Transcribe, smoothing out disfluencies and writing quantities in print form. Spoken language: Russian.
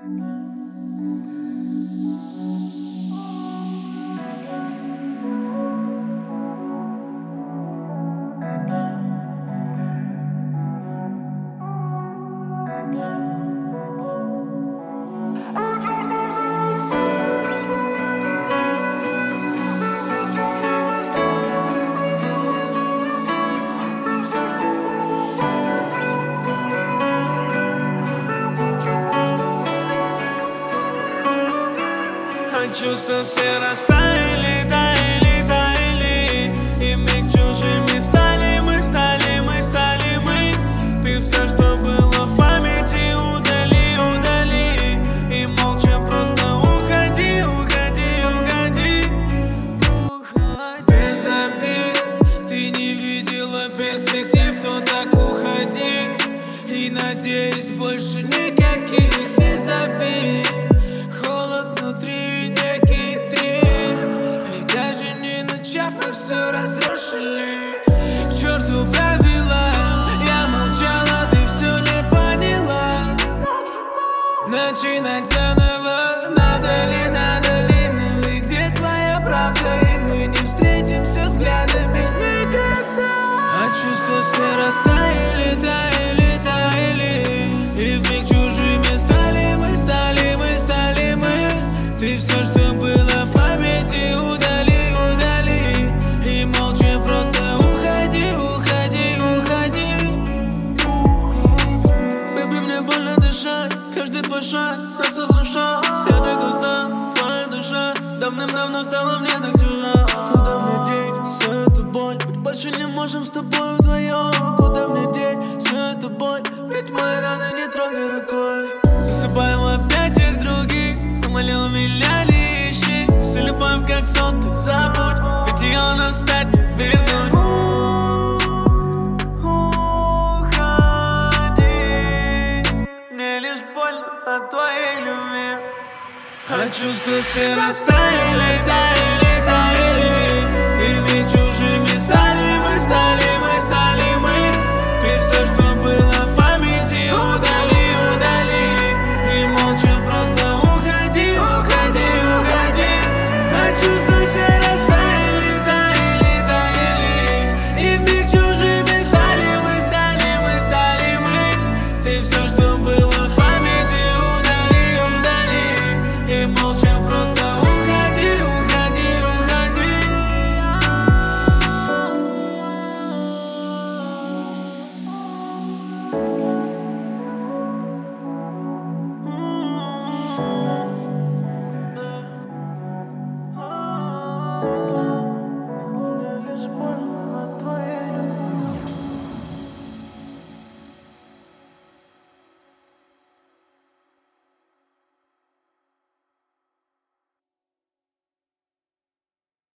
Чувства все растаяли, таяли, таяли, и вмиг чужими стали мы, стали мы, стали мы. Ты все, что было в памяти, удали, удали, и молча просто уходи, уходи, уходи, уходи. Без обид, ты не видела перспектив, но так уходи, и надеюсь, больше никаких визави. Холод внутри, мы все разрушили. К черту правила, я молчала, ты все не поняла. Начинать заново, надо ли, ну и где твоя правда? И мы не встретимся взглядами. А чувства все растаяли, таяли, таяли, и вмиг чужими стали мы, стали мы, стали мы. Ты все, что было в памяти, удали. Каждый твой шаг нас разрушал. Я так устал, твоя душа давным-давно стала мне так чужа. Куда мне деть всю эту боль? Ведь больше не можем с тобой вдвоем. Куда мне деть всю эту боль? Ведь мои раны не трогай рукой. Засыпаем опять их других, намалил меня лишних. Все любовь как сон, ты забудь, ведь ее нам встать не вернуть. От твоей любви. А чувства все растаяли, таяли, таяли, и вмиг чужими стали мы, стали мы, стали мы. Ты все, что было в памяти, удали, удали, и молча просто уходи, уходи, уходи. А чувства все растаяли, таяли, таяли, и вмиг чужими стали мы, стали мы, стали мы. Ты все, что было в памяти, и молча просто уходи, уходи, уходи.